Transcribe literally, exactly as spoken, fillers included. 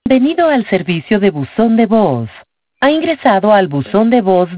Bienvenido al servicio de buzón de voz. Ha ingresado al buzón de voz